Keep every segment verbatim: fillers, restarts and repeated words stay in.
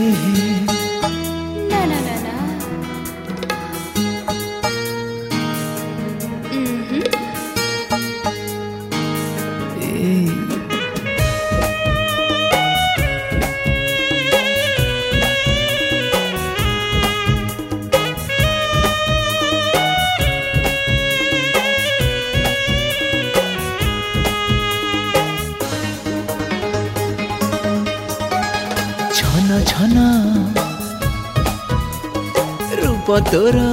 ना ना ना ना हम्म छना छना रूप तोरा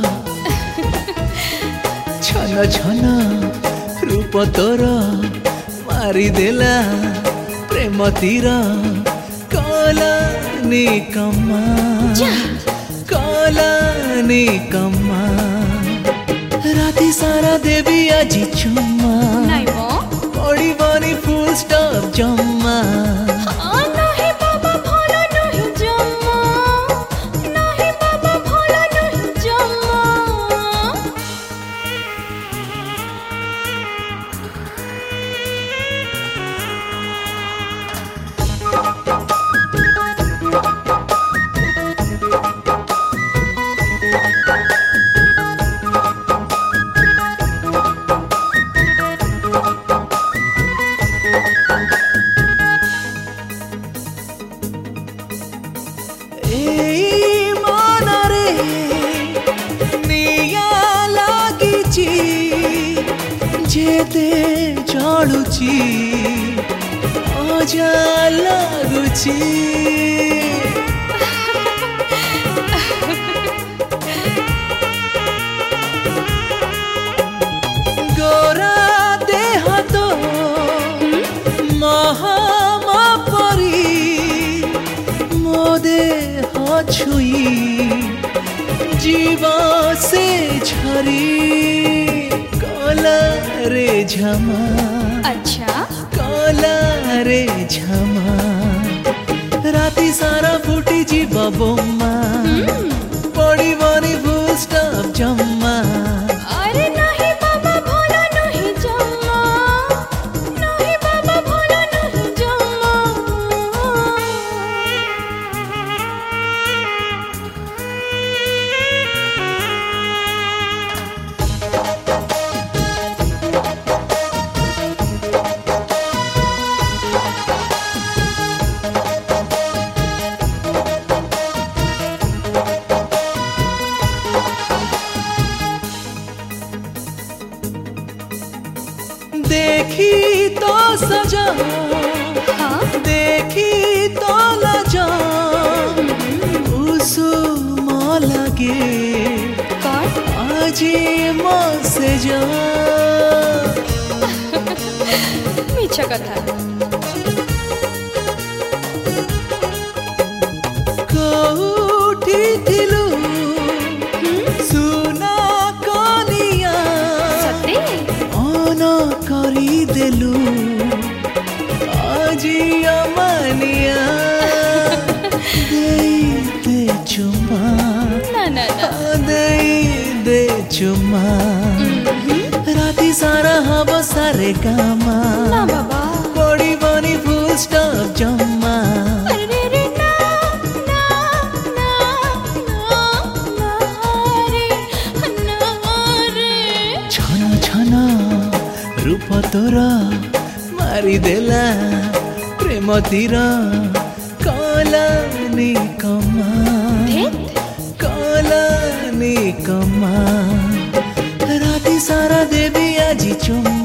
छना छना रूप तोरा मारी देला प्रेम तीर कला निकम्मा कला निकम्मा राति सारा देवी आजी चुम्मा नहीं मो पड़ी बनी फुल स्टॉप जम्मा जेते चढ़ुची मजा लागुची गोरा देह तो महामा परी मो देह छुई जीवा से झरी कला रे झमा अच्छा कला रे झमा राति सारा फुटी जीव बोमा पड़ी बनी फुल स्टॉप जम्मा अरे नहीं बाबा भोला नहीं जम्मा नहीं बाबा भोला नहीं जम्मा देखी तो सजा हाँ? देखी तो लजा उसुम लगे आज से जा मिछ कथा कौठी थिलु सुना कनिया सते अन करी देलु आज अमानिया दे दे चुमा ना ना ना दे दे चुमा राति सारा हब सारे गामा ना बाबा पड़ी बनी फुल स्टॉप जम्मा अरे रे ना ना ना ना ना रे ना रे छना छना रूप तोरा मारी देला प्रेम तीर कला निकम्मा कला निकम्मा राति सारा देवी आजी चुम्मा